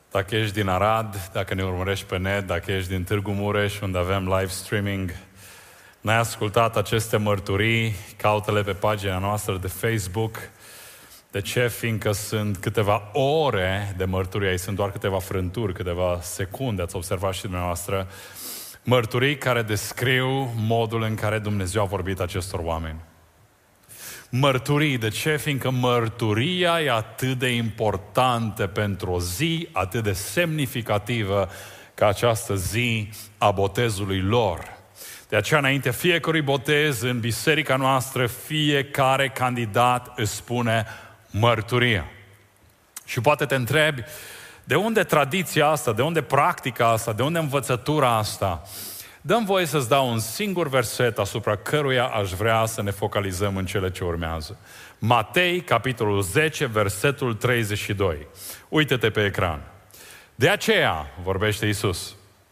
Dacă ești din Arad, dacă ne urmărești pe net, dacă ești din Târgu Mureș, unde avem live streaming, n-ai ascultat aceste mărturii, caută-le pe pagina noastră de Facebook. De ce? Fiindcă sunt câteva ore de mărturii, aici sunt doar câteva frânturi, câteva secunde, ați observat și dumneavoastră, mărturii care descriu modul în care Dumnezeu a vorbit acestor oameni. Mărturii. De ce? Fiindcă mărturia e atât de importantă pentru o zi atât de semnificativă ca această zi a botezului lor. De aceea, înainte fiecărui botez în biserica noastră, fiecare candidat își spune mărturia. Și poate te întrebi, de unde tradiția asta, de unde practica asta, de unde învățătura asta? Dă-mi voie să-ți dau un singur verset asupra căruia aș vrea să ne focalizăm în cele ce urmează. Matei, capitolul 10, versetul 32. Uită-te pe ecran. De aceea, vorbește Iisus,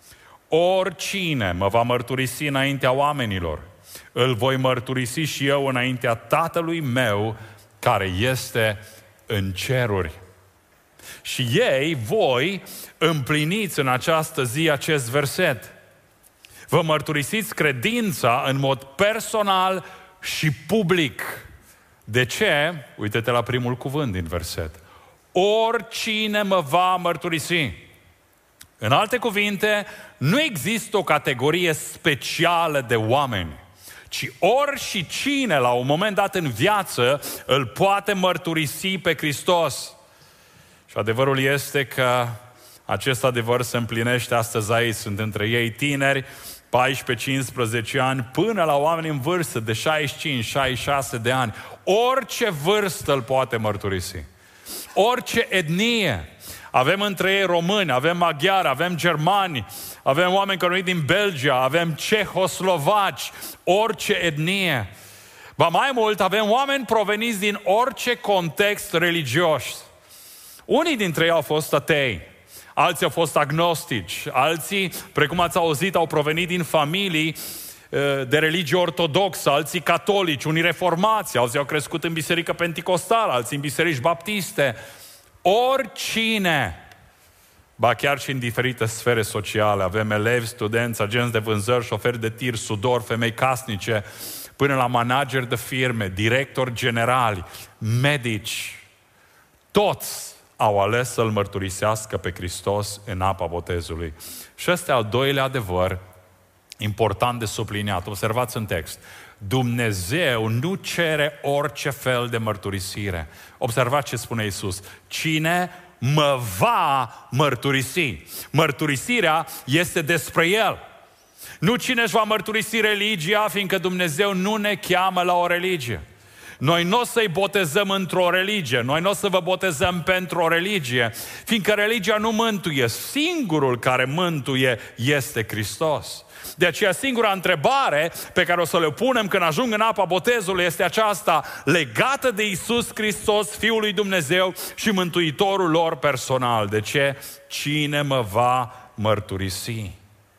oricine mă va mărturisi înaintea oamenilor, îl voi mărturisi și eu înaintea Tatălui meu care este în ceruri. Și ei, voi, împliniți în această zi acest verset. Vă mărturisiți credința în mod personal și public. De ce? Uite-te la primul cuvânt din verset. Oricine mă va mărturisi. În alte cuvinte, nu există o categorie specială de oameni, ci oricine la un moment dat în viață îl poate mărturisi pe Hristos. Și adevărul este că acest adevăr se împlinește astăzi aici. Sunt între ei tineri, 14-15 ani, până la oameni în vârstă de 65-66 de ani. Orice vârstă îl poate mărturisi. Orice etnie. Avem între ei români, avem maghiari, avem germani, avem oameni care din Belgia, avem cehoslovaci, orice etnie. Ba mai mult, avem oameni proveniți din orice context religios. Unii dintre ei au fost atei, alții au fost agnostici, alții, precum ați auzit, au provenit din familii de religie ortodoxă, alții catolici, unii reformați, alții au crescut în biserică penticostală, alții în biserici baptiste. Oricine, ba chiar și în diferite sfere sociale, avem elevi, studenți, agenți de vânzări, șoferi de tir, sudor, femei casnice, până la manageri de firme, directori generali, medici, toți au ales să-L mărturisească pe Hristos în apa botezului. Și ăsta e al doilea adevăr important de subliniat. Observați în text. Dumnezeu nu cere orice fel de mărturisire. Observați ce spune Iisus. Cine mă va mărturisi. Mărturisirea este despre El. Nu cine își va mărturisi religia, fiindcă Dumnezeu nu ne cheamă la o religie. Noi nu o să-i botezăm într-o religie, noi nu o să vă botezăm pentru o religie, fiindcă religia nu mântuie. Singurul care mântuie este Hristos. De aceea singura întrebare pe care o să le punem când ajung în apa botezului este aceasta, legată de Iisus Hristos, Fiul lui Dumnezeu și Mântuitorul lor personal. De ce? Cine mă va mărturisi?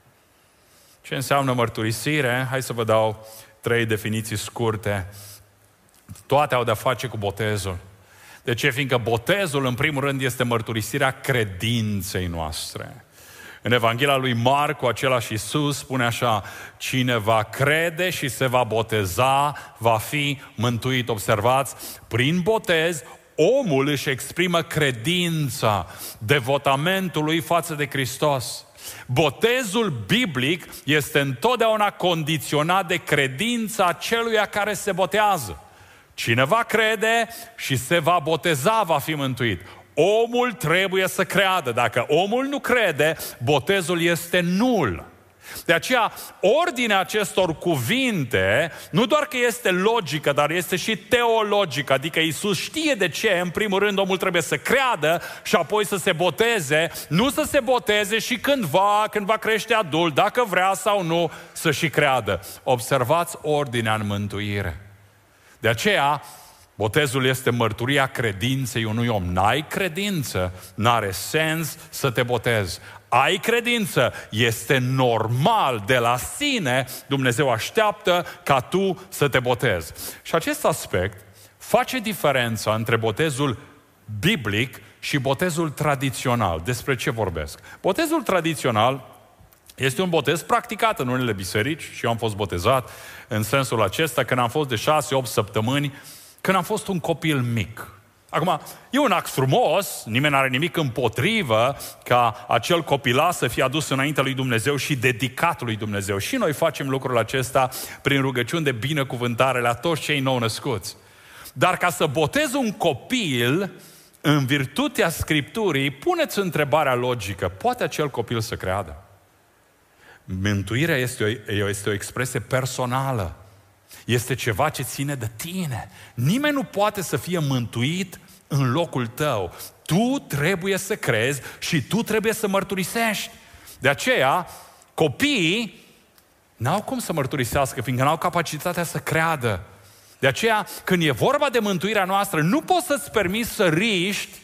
Ce înseamnă mărturisire? Hai să vă dau 3 definiții scurte. Toate au de-a face cu botezul. De ce? Fiindcă botezul, în primul rând, este mărturisirea credinței noastre. În Evanghelia lui Marcu, același Iisus spune așa, cine va crede și se va boteza, va fi mântuit. Observați, prin botez, omul își exprimă credința, devotamentul lui față de Hristos. Botezul biblic este întotdeauna condiționat de credința celuia care se botează. Cine va crede și se va boteza, va fi mântuit. Omul trebuie să creadă. Dacă omul nu crede, botezul este nul. De aceea, ordinea acestor cuvinte, nu doar că este logică, dar este și teologică. Adică Iisus știe de ce, în primul rând, omul trebuie să creadă și apoi să se boteze. Nu să se boteze și când va crește adult, dacă vrea sau nu, să și creadă. Observați ordinea în mântuire. De aceea, botezul este mărturia credinței unui om. N-ai credință, n-are sens să te botezi. Ai credință, este normal, de la sine, Dumnezeu așteaptă ca tu să te botezi. Și acest aspect face diferența între botezul biblic și botezul tradițional. Despre ce vorbesc? Botezul tradițional este un botez practicat în unele biserici și eu am fost botezat în sensul acesta când am fost de 6-8 săptămâni, când am fost un copil mic. Acum, e un act frumos, nimeni n-are nimic împotrivă ca acel copilaș să fie adus înaintea lui Dumnezeu și dedicat lui Dumnezeu. Și noi facem lucrul acesta prin rugăciuni de binecuvântare la toți cei nou născuți. Dar ca să botezi un copil în virtutea Scripturii, puneți întrebarea logică, poate acel copil să creadă? Mântuirea este o expresie personală. Este ceva ce ține de tine. Nimeni nu poate să fie mântuit în locul tău. Tu trebuie să crezi și tu trebuie să mărturisești. De aceea, copiii n-au cum să mărturisească, fiindcă n-au capacitatea să creadă. De aceea, când e vorba de mântuirea noastră, nu poți să-ți permiți să riști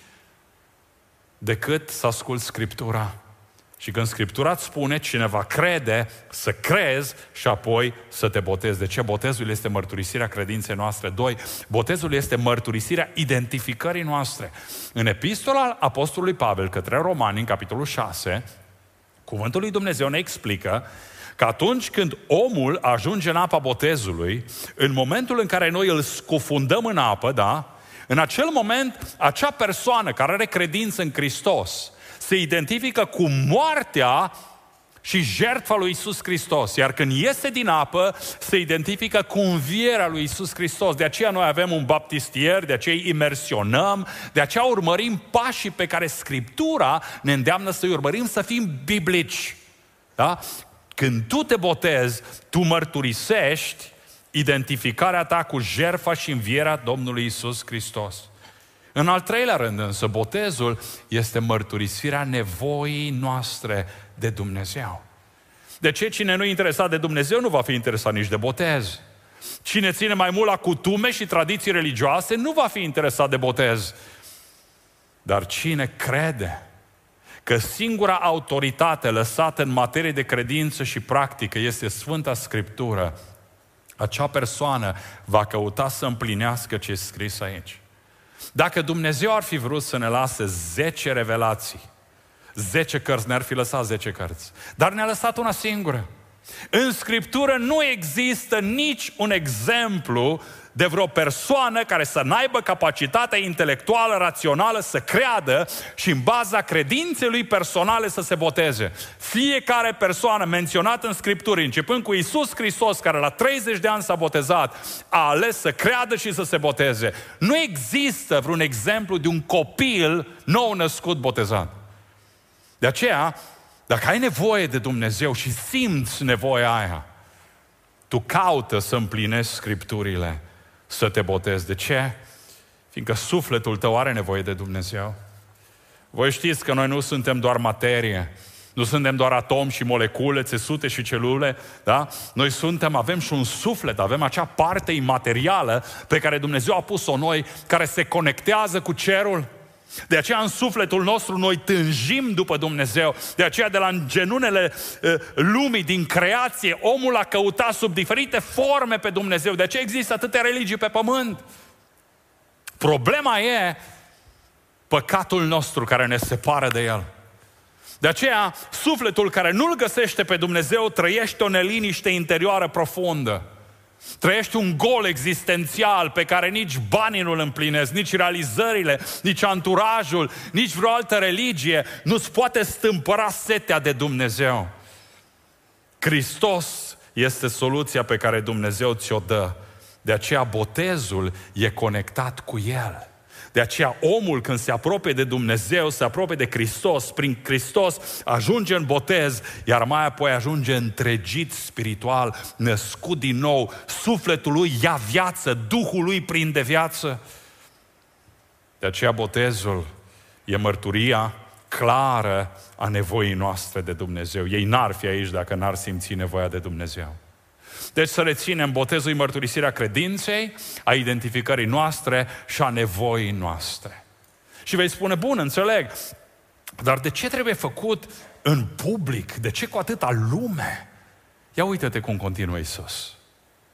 decât să asculți Scriptura. Și când Scriptura îți spune, cineva crede, să crezi și apoi să te botezi. De ce? Botezul este mărturisirea credinței noastre. 2. Botezul este mărturisirea identificării noastre. În epistola Apostolului Pavel către Romani, în capitolul 6, cuvântul lui Dumnezeu ne explică că atunci când omul ajunge în apa botezului, în momentul în care noi îl scufundăm în apă, da? În acel moment, acea persoană care are credință în Hristos se identifică cu moartea și jertfa lui Iisus Hristos. Iar când iese din apă, se identifică cu învierea lui Iisus Hristos. De aceea noi avem un baptistier, de aceea îi imersionăm, de aceea urmărim pașii pe care Scriptura ne îndeamnă să-i urmărim, să fim biblici. Da? Când tu te botezi, tu mărturisești identificarea ta cu jertfa și învierea Domnului Iisus Hristos. În al treilea rând însă, botezul este mărturisirea nevoii noastre de Dumnezeu. De ce? Cine nu e interesat de Dumnezeu nu va fi interesat nici de botez. Cine ține mai mult la cutume și tradiții religioase nu va fi interesat de botez. Dar cine crede că singura autoritate lăsată în materie de credință și practică este Sfânta Scriptură, acea persoană va căuta să împlinească ce e scris aici. Dacă Dumnezeu ar fi vrut să ne lase 10 revelații, 10 cărți, ne-ar fi lăsat 10 cărți. Dar ne-a lăsat una singură. În Scriptură nu există nici un exemplu de vreo persoană care să n-aibă capacitatea intelectuală, rațională să creadă și în baza credinței lui personale să se boteze. Fiecare persoană menționată în Scriptură, începând cu Iisus Hristos, care la 30 de ani s-a botezat, a ales să creadă și să se boteze. Nu există vreun exemplu de un copil nou născut botezat. De aceea, dacă ai nevoie de Dumnezeu și simți nevoia aia, tu caută să împlinești Scripturile, să te botezi. De ce? Fiindcă sufletul tău are nevoie de Dumnezeu. Voi știți că noi nu suntem doar materie, nu suntem doar atomi și molecule, țesute și celule, da? Noi avem și un suflet, avem acea parte imaterială pe care Dumnezeu a pus-o noi, care se conectează cu cerul. De aceea în sufletul nostru noi tânjim după Dumnezeu. De aceea de la genunele lumii, din creație, omul a căutat sub diferite forme pe Dumnezeu. De aceea există atâtea religii pe pământ. Problema e păcatul nostru care ne separă de El. De aceea sufletul care nu-L găsește pe Dumnezeu trăiește o neliniște interioară profundă. Trăiești un gol existențial pe care nici banii nu-l împlinesc, nici realizările, nici anturajul, nici vreo altă religie nu-ți poate stâmpăra setea de Dumnezeu. Hristos este soluția pe care Dumnezeu ți-o dă. De aceea botezul e conectat cu El. De aceea omul când se apropie de Dumnezeu, se apropie de Hristos, prin Hristos ajunge în botez, iar mai apoi ajunge întregit spiritual, născut din nou, sufletul lui ia viață, Duhul lui prinde viață. De aceea botezul e mărturia clară a nevoii noastre de Dumnezeu. Ei n-ar fi aici dacă n-ar simți nevoia de Dumnezeu. Deci să reținem, botezul e mărturisirea credinței, a identificării noastre și a nevoii noastre. Și vei spune, bun, înțeleg, dar de ce trebuie făcut în public? De ce cu atâta lume? Ia uite-te cum continuă Iisus.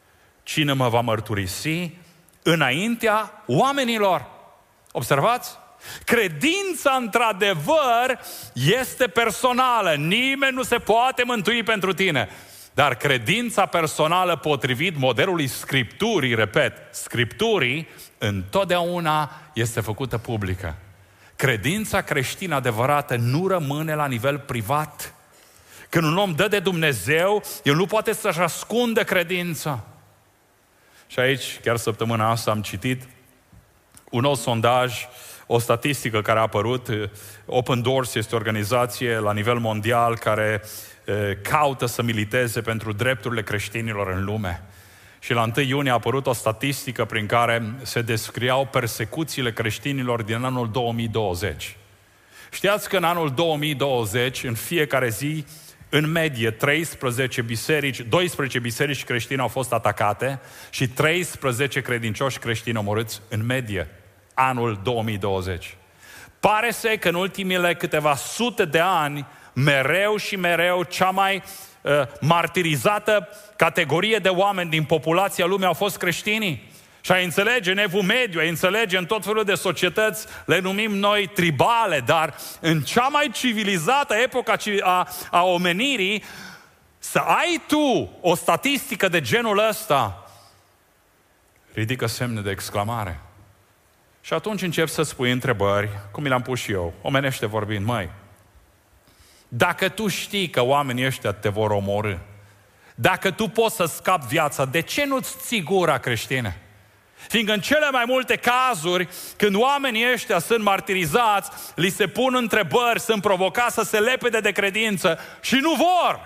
Cine mă va mărturisi înaintea oamenilor? Observați? Credința, într-adevăr, este personală. Nimeni nu se poate mântui pentru tine. Dar credința personală, potrivit modelului Scripturii, repet, Scripturii, întotdeauna este făcută publică. Credința creștină adevărată nu rămâne la nivel privat. Când un om dă de Dumnezeu, el nu poate să-și ascundă credința. Și aici, chiar săptămâna asta, am citit un nou sondaj, o statistică care a apărut. Open Doors este o organizație la nivel mondial care caută să militeze pentru drepturile creștinilor în lume. Și la 1 iunie a apărut o statistică prin care se descriau persecuțiile creștinilor din anul 2020. Știați că în anul 2020, în fiecare zi, în medie, 12 biserici creștine au fost atacate și 13 credincioși creștini omorâți în medie. Anul 2020. Pare să că în ultimile câteva sute de ani, mereu și mereu, cea mai martirizată categorie de oameni din populația lumii au fost creștinii. Și ai înțelege, în Evul Mediu, ai înțelege, în tot felul de societăți, le numim noi tribale, dar în cea mai civilizată epocă a omenirii, să ai tu o statistică de genul ăsta, ridică semne de exclamare. Și atunci încep să spui întrebări, cum mi le-am pus și eu, omenește vorbind, măi, dacă tu știi că oamenii ăștia te vor omorî, dacă tu poți să scapi viața, de ce nu-ți ții gura, creștine? Fiindcă în cele mai multe cazuri, când oamenii ăștia sunt martirizați, li se pun întrebări, sunt provocați să se lepede de credință și nu vor.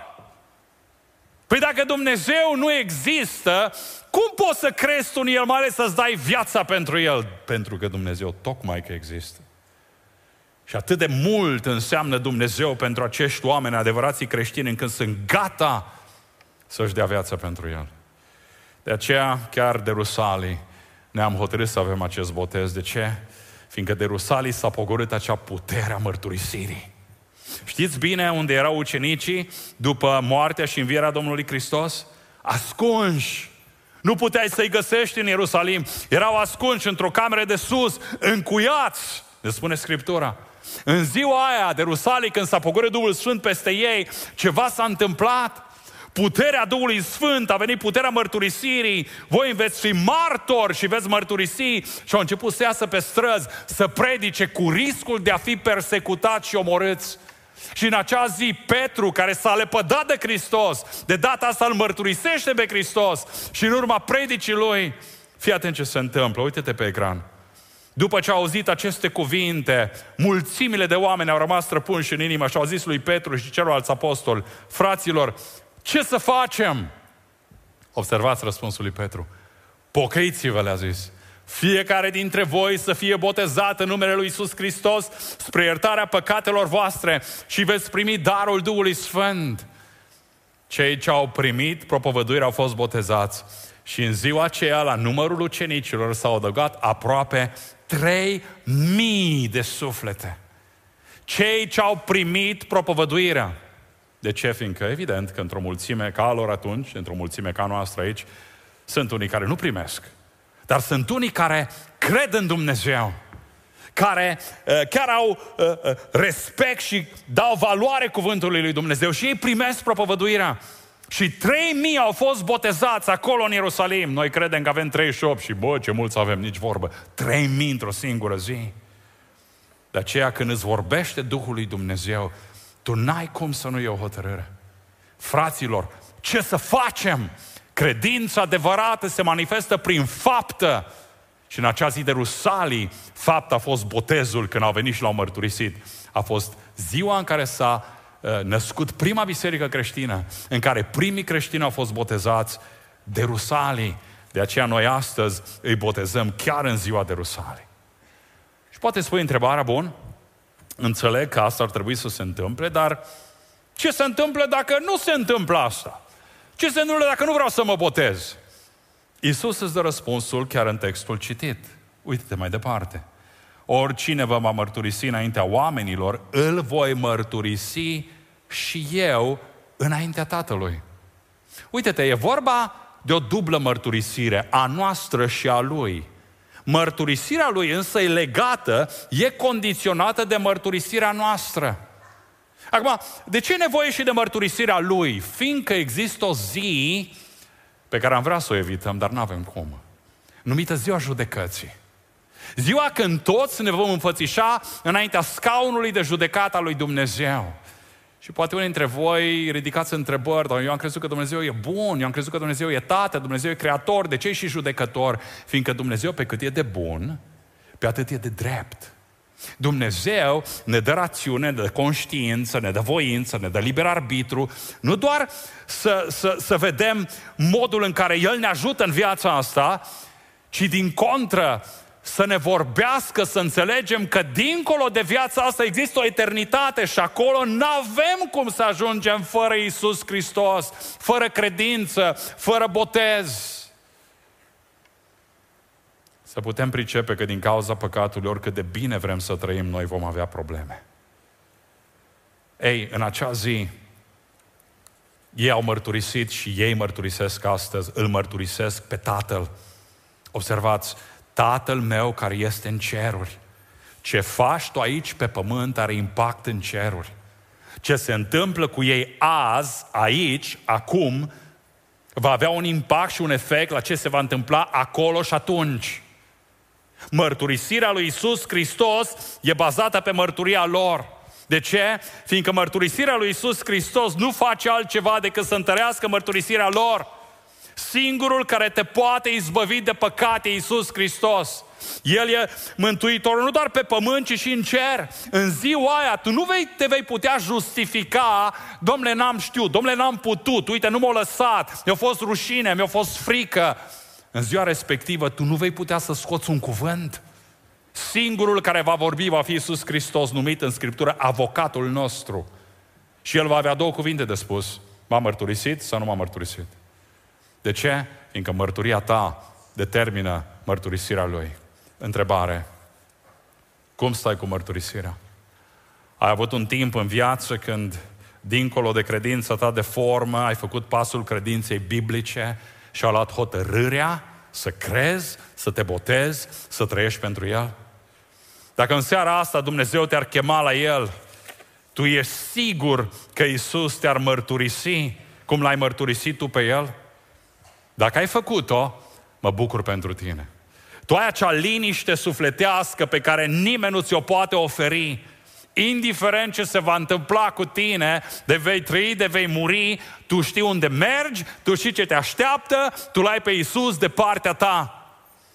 Păi dacă Dumnezeu nu există, cum poți să crezi tu în El, mai ales să-ți dai viața pentru El? Pentru că Dumnezeu tocmai că există. Și atât de mult înseamnă Dumnezeu pentru acești oameni adevărații creștini, încât sunt gata să-și dea viața pentru El. De aceea, chiar de Rusalii, ne-am hotărât să avem acest botez. De ce? Fiindcă de Rusalii s-a pogorât acea putere a mărturisirii. Știți bine unde erau ucenicii după moartea și învierea Domnului Hristos? Ascunși. Nu puteai să-i găsești în Ierusalim. Erau ascunși într-o cameră de sus, încuiați, ne spune Scriptura. În ziua aia de Rusalii, când s-a pogorât Duhul Sfânt peste ei, ceva s-a întâmplat. Puterea Duhului Sfânt, a venit puterea mărturisirii, voi veți fi martori și veți mărturisi, și au început să iasă pe străzi, să predice cu riscul de a fi persecutați și omorâți. Și în acea zi, Petru, care s-a lepădat de Hristos, de data asta îl mărturisește pe Hristos și în urma predicii lui, fii atent ce se întâmplă, uite-te pe ecran. După ce au auzit aceste cuvinte, mulțimile de oameni au rămas străpunși în inimă și au zis lui Petru și celorlalți apostoli, fraților, ce să facem? Observați răspunsul lui Petru. Pocăiți-vă, le-a zis. Fiecare dintre voi să fie botezat în numele lui Iisus Hristos spre iertarea păcatelor voastre și veți primi darul Duhului Sfânt. Cei ce au primit propovăduire au fost botezați și în ziua aceea la numărul ucenicilor s-au adăugat aproape 3.000 de suflete. Cei ce au primit propovăduirea. De ce? Fiindcă evident că într-o mulțime ca lor atunci, într-o mulțime ca noastră aici, sunt unii care nu primesc. Dar sunt unii care cred în Dumnezeu, care chiar au respect și dau valoare cuvântului lui Dumnezeu și ei primesc propovăduirea. Și 3.000 au fost botezați acolo în Ierusalim. Noi credem că avem 38 și ce mulți avem, nici vorbă. 3.000 într-o singură zi. De aceea când îți vorbește Duhul lui Dumnezeu, tu n-ai cum să nu iei o hotărâre. Fraților, ce să facem? Credința adevărată se manifestă prin faptă. Și în acea zi de Rusalii, fapta a fost botezul când au venit și l-au mărturisit. A fost ziua în care s-a născut prima biserică creștină, în care primii creștini au fost botezați de Rusalii. De aceea noi astăzi îi botezăm chiar în ziua de Rusalii. Și poate spui întrebarea, bun, înțeleg că asta ar trebui să se întâmple, dar ce se întâmplă dacă nu se întâmplă asta? Ce se întâmplă dacă nu vreau să mă botez? Iisus îți dă răspunsul chiar în textul citit. Uite-te mai departe. Oricine vă va mărturisi înaintea oamenilor, îl voi mărturisi și eu înaintea Tatălui. Uite-te, e vorba de o dublă mărturisire, a noastră și a Lui. Mărturisirea lui însă e legată, e condiționată de mărturisirea noastră. Acum, de ce e nevoie și de mărturisirea lui? Fiindcă există o zi pe care am vrea să o evităm, dar nu avem cum. Numită ziua judecății. Ziua când toți ne vom înfățișa înaintea scaunului de judecată al lui Dumnezeu. Și poate unii dintre voi ridicați întrebări, dar eu am crezut că Dumnezeu e bun, eu am crezut că Dumnezeu e Tată, Dumnezeu e Creator, de ce e și judecător? Fiindcă Dumnezeu pe cât e de bun, pe atât e de drept. Dumnezeu ne dă rațiune, ne dă conștiință, ne dă voință, ne dă liber arbitru, nu doar să vedem modul în care El ne ajută în viața asta, ci din contră să ne vorbească, să înțelegem că dincolo de viața asta există o eternitate și acolo n-avem cum să ajungem fără Iisus Hristos, fără credință, fără botez. Să putem pricepe că din cauza păcatului, oricât de bine vrem să trăim, noi vom avea probleme. Ei, în acea zi, ei au mărturisit și ei mărturisesc astăzi, îl mărturisesc pe Tatăl. Observați, Tatăl meu care este în ceruri. Ce faci tu aici pe pământ are impact în ceruri. Ce se întâmplă cu ei azi, aici, acum, va avea un impact și un efect la ce se va întâmpla acolo și atunci. Mărturisirea lui Iisus Hristos e bazată pe mărturia lor. De ce? Fiindcă mărturisirea lui Iisus Hristos nu face altceva decât să întărească mărturisirea lor. Singurul care te poate izbăvi de păcate e Iisus Hristos. El e Mântuitorul nu doar pe pământ, ci și în cer. În ziua aia tu nu te vei putea justifica: Dom'le, n-am știut, Dom'le, n-am putut, uite, nu m-au lăsat, mi-a fost rușine, mi-a fost frică. În ziua respectivă tu nu vei putea să scoți un cuvânt. Singurul care va vorbi va fi Iisus Hristos, numit în Scriptură avocatul nostru. Și El va avea două cuvinte de spus: m-a mărturisit sau nu m-a mărturisit. De ce? Fiindcă mărturia ta determină mărturisirea Lui. Întrebare: cum stai cu mărturisirea? Ai avut un timp în viață când, dincolo de credința ta de formă, ai făcut pasul credinței biblice și ai luat hotărârea să crezi, să te botezi, să trăiești pentru El? Dacă în seara asta Dumnezeu te-ar chema la El, tu ești sigur că Iisus te-ar mărturisi cum l-ai mărturisit tu pe El? Dacă ai făcut-o, mă bucur pentru tine. Tu ai acea liniște sufletească pe care nimeni nu ți-o poate oferi. Indiferent ce se va întâmpla cu tine, de vei trăi, de vei muri, tu știi unde mergi, tu știi ce te așteaptă, tu l-ai pe Iisus de partea ta.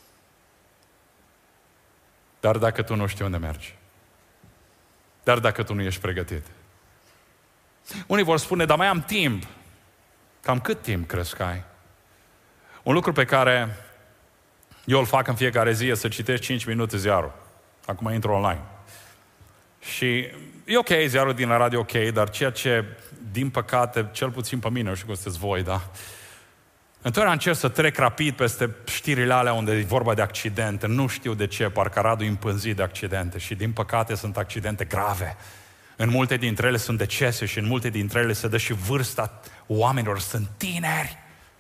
Dar dacă tu nu știi unde mergi, dar dacă tu nu ești pregătit. Unii vor spune: dar mai am timp. Cam cât timp crezi că ai? Un lucru pe care eu îl fac în fiecare zi e să citesc 5 minute ziarul. Acum intru online. Și e ok, ziarul din la radio ok, dar ceea ce, din păcate, cel puțin pe mine, nu știu cum sunteți voi, da? Întotdeauna încerc să trec rapid peste știrile alea unde e vorba de accidente. Nu știu de ce, parcă Radu e împânzit de accidente. Și din păcate sunt accidente grave. În multe dintre ele sunt decese și în multe dintre ele se dă și vârsta oamenilor. Sunt tineri.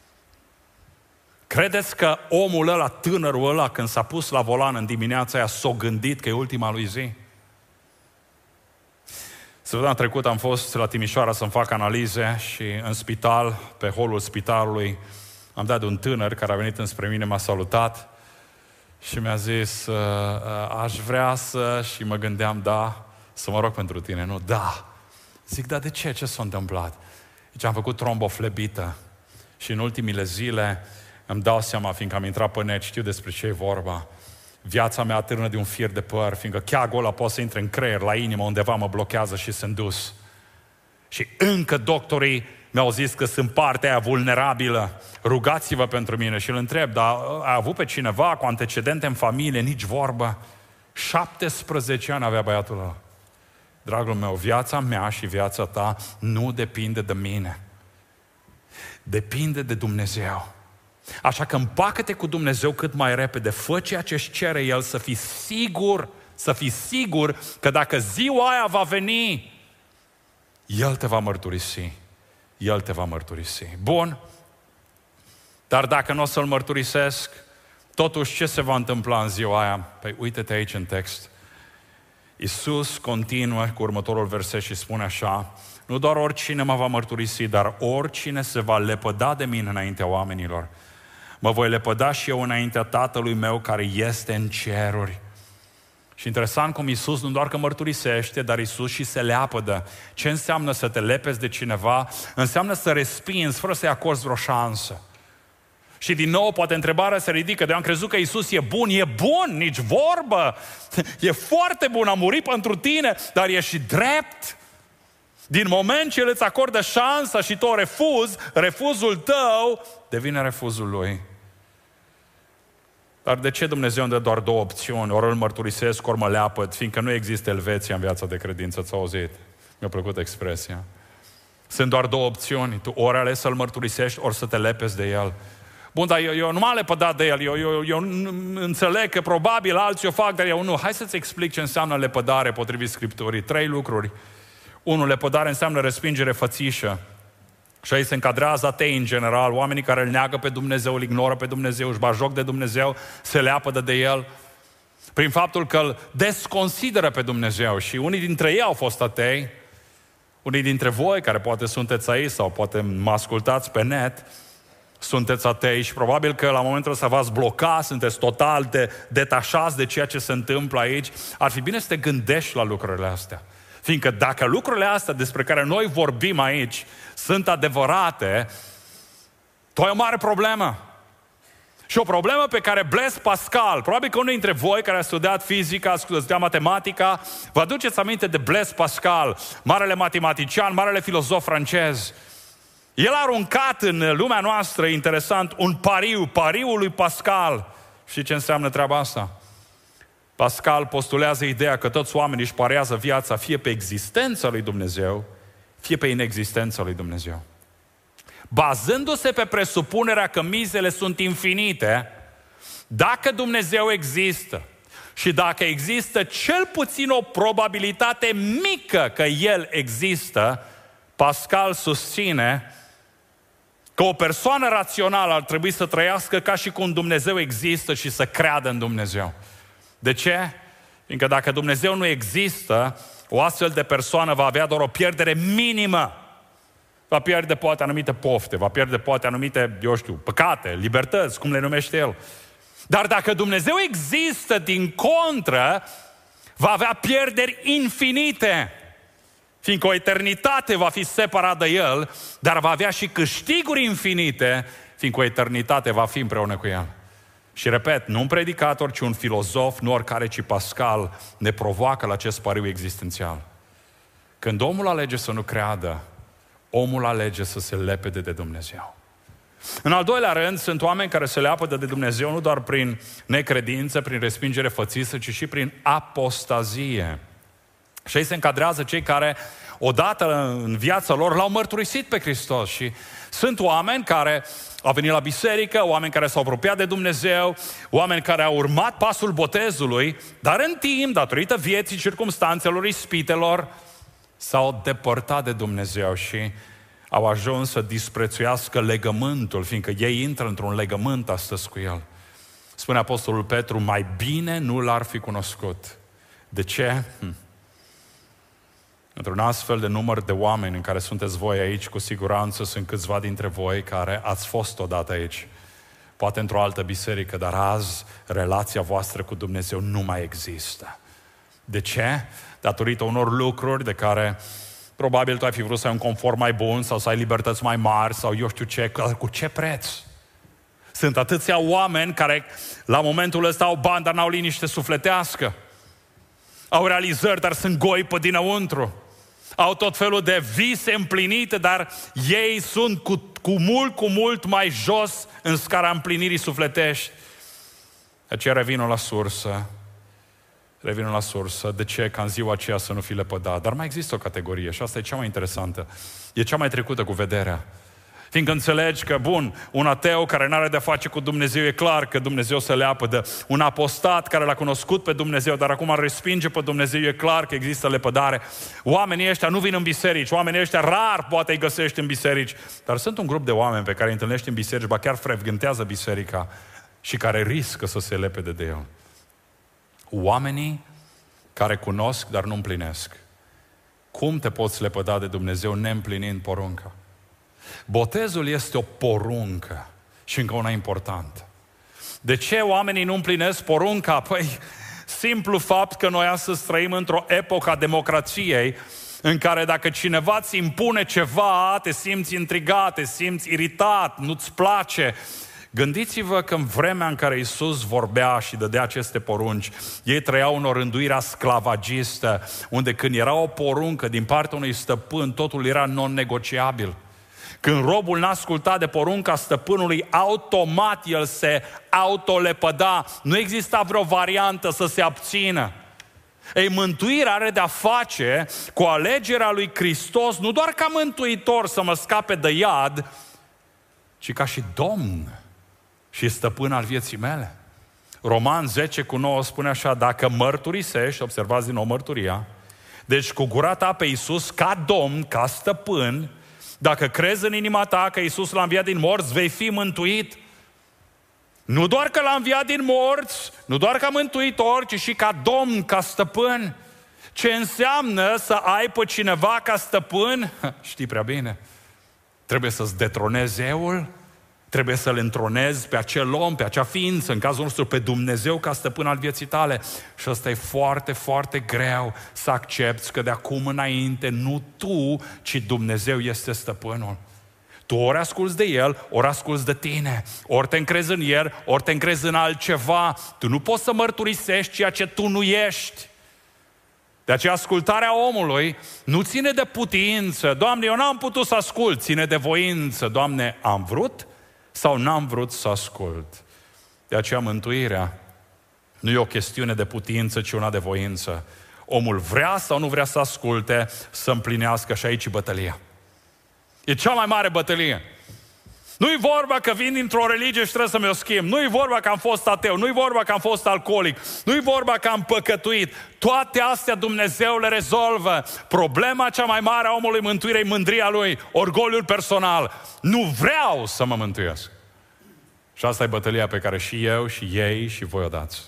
Credeți că omul ăla, tânărul ăla, când s-a pus la volan în dimineața aia, s-a gândit că e ultima lui zi? Săptămâna trecută am fost la Timișoara să-mi fac analize și în spital, pe holul spitalului, am dat de un tânăr care a venit înspre mine, m-a salutat și mi-a zis: aș vrea să... Și mă gândeam: da, să mă rog pentru tine, nu? Da. Zic: da, de ce? Ce s-a întâmplat? Deci am făcut tromboflebită și în ultimile zile îmi dau seama, fiindcă am intrat pe net, știu despre ce e vorba. Viața mea atârnă de un fir de păr, fiindcă cheagul ăla poate să intre în creier, la inimă, undeva mă blochează și sunt dus. Și încă doctorii mi-au zis că sunt partea aia vulnerabilă. Rugați-vă pentru mine. Și îl întreb: dar a avut pe cineva cu antecedente în familie? Nici vorbă. 17 ani avea băiatul ăla. Dragul meu, viața mea și viața ta nu depinde de mine. Depinde de Dumnezeu. Așa că împacă-te cu Dumnezeu cât mai repede, fă ceea ce își cere El, să fii sigur că dacă ziua aia va veni, El te va mărturisi. Bun, dar dacă nu o să-L mărturisesc, Totuși, ce se va întâmpla în ziua aia? Păi uite-te aici în text. Iisus continuă cu următorul verset și spune așa: nu doar oricine mă va mărturisi, dar oricine se va lepăda de mine înaintea oamenilor, mă voi lepăda și eu înaintea Tatălui meu care este în ceruri. Și interesant cum Iisus nu doar că mărturisește, dar Iisus și se leapădă. Ce înseamnă să te lepezi de cineva? Înseamnă să respinzi fără să-i acorzi vreo șansă. Și din nou, poate întrebarea se ridică: de eu am crezut că Iisus e bun, nici vorbă. E foarte bun, a murit pentru tine, dar e și drept. Din moment ce El îți acordă șansa și tu o refuzi, refuzul tău devine refuzul Lui. Dar de ce Dumnezeu îmi dă doar două opțiuni? Ori îl mărturisesc, ori mă leapăd, fiindcă nu există Elveția în viața de credință, ți-a auzit? Mi-a plăcut expresia. Sunt doar două opțiuni. Tu ori ales să-L mărturisești, ori să te lepezi de El. Bun, dar eu nu m-am lepădat de El, eu înțeleg că probabil alții o fac, dar eu nu. Hai să-ți explic ce înseamnă lepădare potrivit Scripturii. 3 lucruri. 1. Lepădare înseamnă respingere fățișă. Și aici se încadrează atei în general, oamenii care îl neagă pe Dumnezeu, îl ignoră pe Dumnezeu, își bag joc de Dumnezeu, se leapădă de El, prin faptul că îl desconsideră pe Dumnezeu. Și unii dintre ei au fost atei, unii dintre voi care poate sunteți aici sau poate mă ascultați pe net, sunteți atei și probabil că la momentul ăsta v-ați blocat, sunteți total detașați de ceea ce se întâmplă aici. Ar fi bine să te gândești la lucrurile astea. Fiindcă dacă lucrurile astea despre care noi vorbim aici sunt adevărate, tu ai o mare problemă. Și o problemă pe care Blaise Pascal, probabil că unul dintre voi care a studiat fizica, a studiat matematica, vă aduceți aminte de Blaise Pascal, marele matematician, marele filozof francez. El a aruncat în lumea noastră, interesant, un pariul lui Pascal. Știi ce înseamnă treaba asta? Pascal postulează ideea că toți oamenii își parează viața fie pe existența lui Dumnezeu, fie pe inexistența lui Dumnezeu. Bazându-se pe presupunerea că mizele sunt infinite, dacă Dumnezeu există și dacă există cel puțin o probabilitate mică că El există, Pascal susține că o persoană rațională ar trebui să trăiască ca și cum Dumnezeu există și să creadă în Dumnezeu. De ce? Fiindcă dacă Dumnezeu nu există, o astfel de persoană va avea doar o pierdere minimă. Va pierde poate anumite pofte, va pierde poate anumite, păcate, libertăți, cum le numește El. Dar dacă Dumnezeu există, din contră, va avea pierderi infinite. Fiindcă o eternitate va fi separat de El, dar va avea și câștiguri infinite, fiindcă o eternitate va fi împreună cu El. Și repet, nu un predicator, ci un filozof, nu oricare, ci Pascal, ne provoacă la acest pariu existențial. Când omul alege să nu creadă, omul alege să se lepede de Dumnezeu. În al doilea rând, sunt oameni care se leapădă de Dumnezeu nu doar prin necredință, prin respingere fățișă, ci și prin apostazie. Și aici se încadrează cei care odată în viața lor l-au mărturisit pe Hristos. Și sunt oameni care au venit la biserică, oameni care s-au apropiat de Dumnezeu, oameni care au urmat pasul botezului, dar în timp, datorită vieții, circumstanțelor, ispitelor, s-au depărtat de Dumnezeu și au ajuns să disprețuiască legământul, fiindcă ei intră într-un legământ astăzi cu El. Spune Apostolul Petru, mai bine nu l-ar fi cunoscut. De ce? Într-un astfel de număr de oameni în care sunteți voi aici, cu siguranță sunt câțiva dintre voi care ați fost odată aici. Poate într-o altă biserică, dar azi relația voastră cu Dumnezeu nu mai există. De ce? Datorită unor lucruri de care probabil tu ai fi vrut să ai un confort mai bun sau să ai libertăți mai mari sau eu știu ce, cu ce preț? Sunt atâția oameni care la momentul ăsta au bani, dar n-au liniște sufletească. Au realizări, dar sunt goi pe dinăuntru. Au tot felul de vise împlinite, dar ei sunt cu mult mai jos în scara împlinirii sufletești. Aceea revină la sursă. De ce? Ca în ziua aceea să nu fi lepădat. Dar mai există o categorie și asta e cea mai interesantă. E cea mai trecută cu vederea. Fiindcă înțelegi că, un ateu care n-are de-a face cu Dumnezeu, e clar că Dumnezeu se leapădă. Un apostat care l-a cunoscut pe Dumnezeu, dar acum îl respinge pe Dumnezeu, e clar că există lepădare. Oamenii ăștia nu vin în biserici, oamenii ăștia rar poate îi găsești în biserici, dar sunt un grup de oameni pe care îi întâlnești în biserici, ba chiar frecventează biserica, și care riscă să se lepede de el. Oamenii care cunosc, dar nu împlinesc. Cum te poți lepăda de Dumnezeu neîmplinind porunca? Botezul este o poruncă și încă una importantă. De ce oamenii nu împlinesc porunca? Păi, simplu fapt că noi astăzi trăim într-o epocă a democrației în care dacă cineva îți impune ceva, te simți intrigat, te simți iritat, nu-ți place. Gândiți-vă că în vremea în care Iisus vorbea și dădea aceste porunci, ei trăiau în o rânduire sclavagistă, unde când era o poruncă din partea unui stăpân, totul era non-negociabil. Când robul n-a ascultat de porunca stăpânului, automat el se autolepăda. Nu exista vreo variantă să se abțină. Ei, mântuirea are de-a face cu alegerea lui Hristos, nu doar ca mântuitor să mă scape de iad, ci ca și Domn și stăpân al vieții mele. Roman 10:9 spune așa: dacă mărturisești, observați din nou mărturia, deci cu gura ta pe Iisus ca Domn, ca stăpân, dacă crezi în inima ta că Iisus l-a înviat din morți, vei fi mântuit. Nu doar că l-a înviat din morți, nu doar ca mântuitor, ci și ca Domn, ca stăpân. Ce înseamnă să ai pe cineva ca stăpân? Știi prea bine. Trebuie să-ți detronezi eul, trebuie să-L întronezi pe acel om, pe acea ființă, în cazul nostru pe Dumnezeu ca stăpân al vieții tale. Și ăsta e foarte, foarte greu să accepti că de acum înainte nu tu, ci Dumnezeu este stăpânul. Tu ori asculți de El, ori asculți de tine. Ori te încrezi în El, ori te încrezi în altceva. Tu nu poți să mărturisești ceea ce tu nu ești. De aceea ascultarea omului nu ține de putință. Doamne, eu n-am putut să ascult, ține de voință. Doamne, am vrut sau n-am vrut să ascult? De aceea mântuirea nu e o chestiune de putință, ci una de voință. Omul vrea sau nu vrea să asculte, să împlinească, și aici bătălia. E cea mai mare bătălie. Nu-i vorba că vin dintr-o religie și trebuie să mi-o schimb. Nu-i vorba că am fost ateu. Nu-i vorba că am fost alcoolic. Nu-i vorba că am păcătuit. Toate astea Dumnezeu le rezolvă. Problema cea mai mare a omului mântuirei, mândria lui, orgoliul personal. Nu vreau să mă mântuiesc. Și asta e bătălia pe care și eu, și ei, și voi o dați.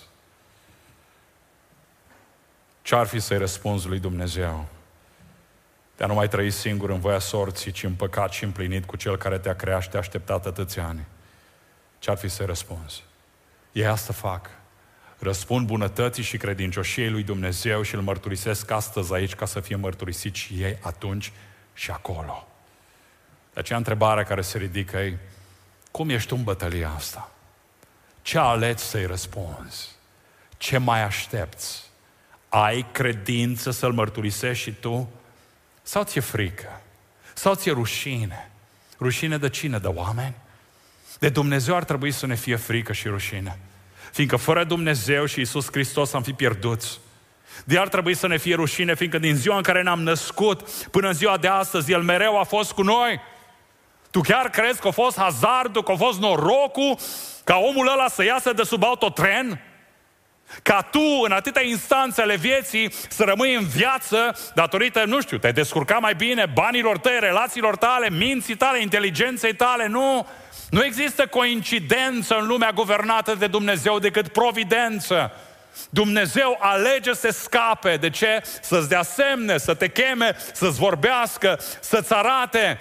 Ce-ar fi să-i răspunzi lui Dumnezeu? De a nu mai trăi singur în voia sorții, ci în păcat și împlinit cu Cel care te-a creat și te-a așteptat atâția ani. Ce-ar fi să-i răspunzi? Ei asta fac. Răspund bunătății și credincioșiei lui Dumnezeu și îl mărturisesc astăzi aici ca să fie mărturisit și ei atunci și acolo. De aceea întrebarea care se ridică e: cum ești tu în bătălia asta? Ce alegi să-i răspunzi? Ce mai aștepți? Ai credință să-L mărturisești și tu? Sau ți-e frică? Sau ți-e rușine? Rușine de cine? De oameni? De Dumnezeu ar trebui să ne fie frică și rușine. Fiindcă fără Dumnezeu și Iisus Hristos am fi pierduți. De ar trebui să ne fie rușine, fiindcă din ziua în care ne-am născut până în ziua de astăzi, El mereu a fost cu noi. Tu chiar crezi că a fost hazardul, că a fost norocul ca omul ăla să iasă de sub autotren? Ca tu, în atâtea instanțe ale vieții, să rămâi în viață datorită, nu știu, te-ai descurcat mai bine, banilor tăi, relațiilor tale, minții tale, inteligenței tale. Nu există coincidență în lumea guvernată de Dumnezeu decât providență. Dumnezeu alege să te scape. De ce? Să-ți dea semne, să te cheme, să-ți vorbească, să-ți arate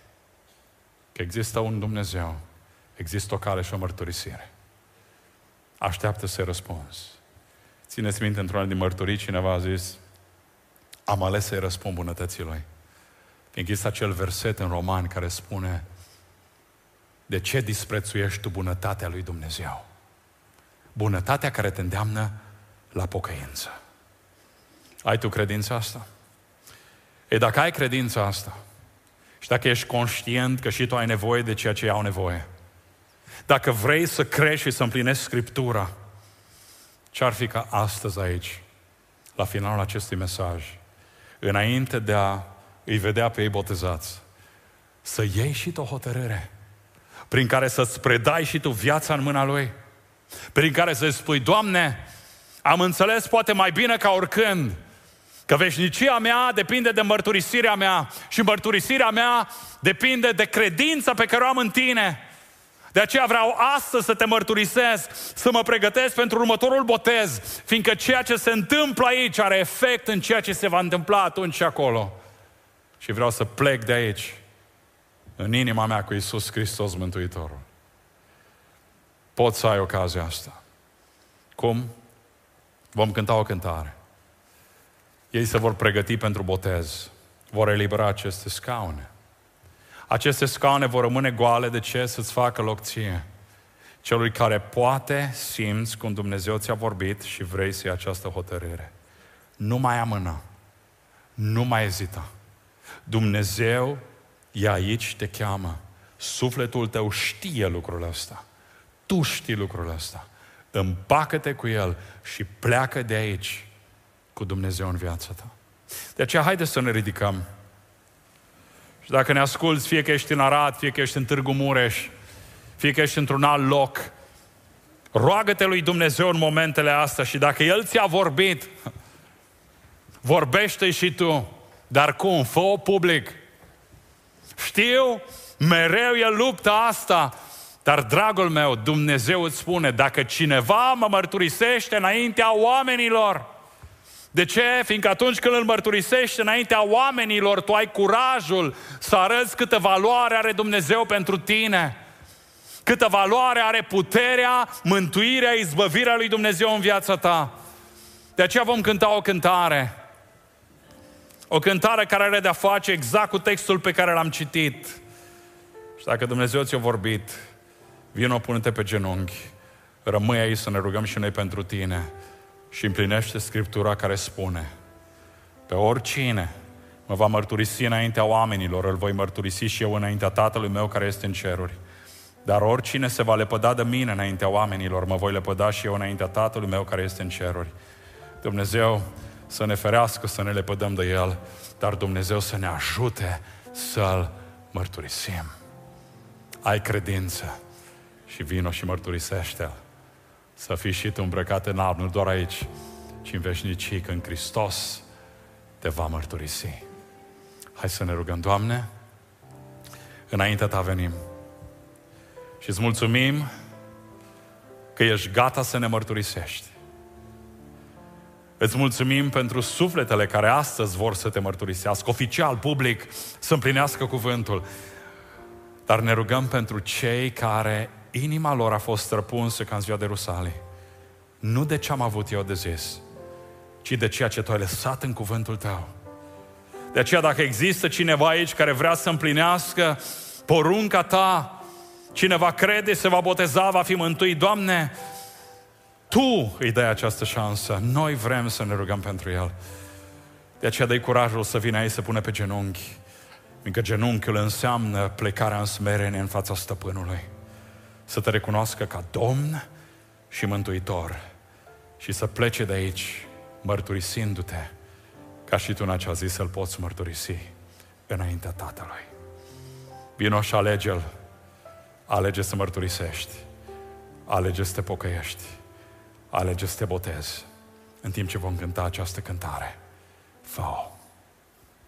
că există un Dumnezeu, există o cale și o mărturisire. Așteaptă să-i răspunzi. Țineți minte, într-una din mărturii cineva a zis: am ales să-i răspund bunătății Lui. Fiindcă este acel verset în Romani care spune: de ce disprețuiești tu bunătatea lui Dumnezeu? Bunătatea care te îndeamnă la pocăință. Ai tu credința asta? Ei, dacă ai credința asta și dacă ești conștient că și tu ai nevoie de ceea ce au nevoie, dacă vrei să crești și să împlinești Scriptura, ce-ar fi ca astăzi aici, la finalul acestui mesaj, înainte de a îi vedea pe ei botezați, să iei și tu o hotărâre prin care să-ți predai și tu viața în mâna Lui, prin care să-i spui: Doamne, am înțeles poate mai bine ca oricând că veșnicia mea depinde de mărturisirea mea și mărturisirea mea depinde de credința pe care o am în Tine. De aceea vreau astăzi să te mărturisesc, să mă pregătesc pentru următorul botez, fiindcă ceea ce se întâmplă aici are efect în ceea ce se va întâmpla atunci și acolo. Și vreau să plec de aici, în inima mea cu Iisus Hristos Mântuitorul. Poți să ai ocazia asta. Cum? Vom cânta o cântare. Ei se vor pregăti pentru botez. Vor elibera aceste scaune. Aceste scaune vor rămâne goale. De ce? Să-ți facă loc ție. Celui care poate simți cum Dumnezeu ți-a vorbit și vrei să iei această hotărâre. Nu mai amâna. Nu mai ezita. Dumnezeu e aici, te cheamă. Sufletul tău știe lucrul ăsta. Tu știi lucrul ăsta. Împacă-te cu El și pleacă de aici cu Dumnezeu în viața ta. De aceea, haide să ne ridicăm. Și dacă ne asculți, fie că ești în Arad, fie că ești în Târgu Mureș, fie că ești într-un alt loc, roagă-te lui Dumnezeu în momentele astea și dacă El ți-a vorbit, vorbește și tu. Dar cum? Fă-o public. Știu, mereu e lupta asta, dar, dragul meu, Dumnezeu îți spune, dacă cineva mă mărturisește înaintea oamenilor. De ce? Fiindcă atunci când îl mărturisești înaintea oamenilor, tu ai curajul să arăți câtă valoare are Dumnezeu pentru tine. Câtă valoare are puterea, mântuirea, izbăvirea lui Dumnezeu în viața ta. De aceea vom cânta o cântare. O cântare care are de-a face exact cu textul pe care l-am citit. Și dacă Dumnezeu ți-a vorbit, vino, pune-te pe genunchi, rămâi aici să ne rugăm și noi pentru tine și împlinește Scriptura care spune: pe oricine mă va mărturisi înaintea oamenilor, îl voi mărturisi și eu înaintea Tatălui meu care este în ceruri. Dar oricine se va lepăda de mine înaintea oamenilor, mă voi lepăda și eu înaintea Tatălui meu care este în ceruri. Dumnezeu să ne ferească să ne lepădăm de El, dar Dumnezeu să ne ajute să-L mărturisim. Ai credință și vino și mărturisește-L. Să fii și tu îmbrăcat în alb, nu doar aici, ci în veșnicii, când Hristos te va mărturisi. Hai să ne rugăm. Doamne, înaintea Ta venim și îți mulțumim că ești gata să ne mărturisești. Îți mulțumim pentru sufletele care astăzi vor să te mărturisească, oficial, public, să împlinească cuvântul. Dar ne rugăm pentru cei care inima lor a fost străpunsă ca în ziua de Rusalii. Nu de ce am avut eu de zis, ci de ceea ce Tu ai lăsat în cuvântul Tău. De aceea, dacă există cineva aici care vrea să împlinească porunca Ta, cineva crede, se va boteza, va fi mântuit, Doamne, Tu îi dai această șansă. Noi vrem să ne rugăm pentru el. De aceea dă-i curajul să vină aici, să pune pe genunchi. Fiindcă genunchiul înseamnă plecarea în smerenie în fața Stăpânului. Să te recunoască ca Domn și Mântuitor. Și să plece de aici mărturisindu-te ca și tu în acea zi să-L poți mărturisi înaintea Tatălui. Vino și alege-L. Alege să mărturisești. Alege să te pocăiești. Alege să te botezi în timp ce vom cânta această cântare. Fă-o!